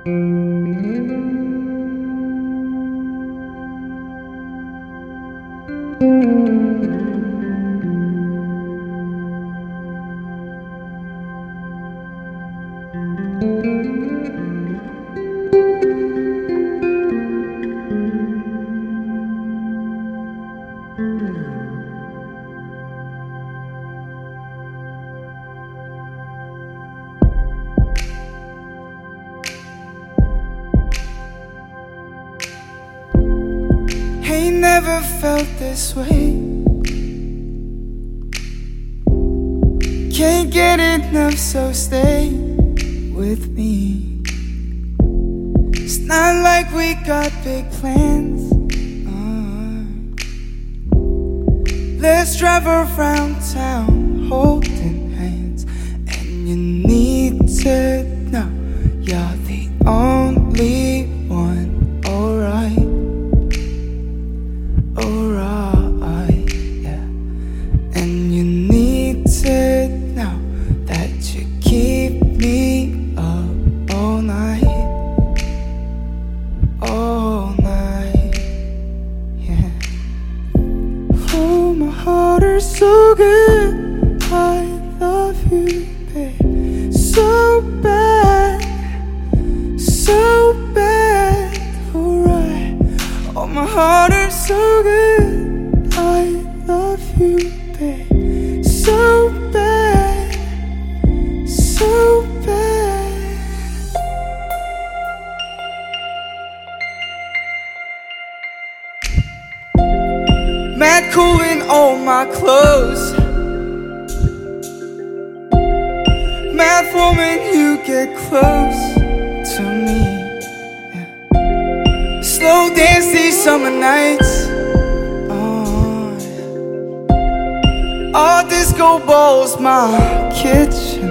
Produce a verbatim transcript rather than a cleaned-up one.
Ain't never felt this way. Can't get enough, so stay with me. It's not like we got big plans. uh, Let's drive around town holding hands. And you need to know you're the only one. Alright, alright, yeah. And you need to know that you keep me up all night, all night, yeah. Oh, my heart is so good, I love you, babe, so bad, so bad, alright. Oh, my heart is so good, I love you, babe, so bad, so bad. Mad cool in all my clothes. Mad for when you get close to me, yeah. Slow dance these summer nights. Oh, yeah. All disco balls, my kitchen.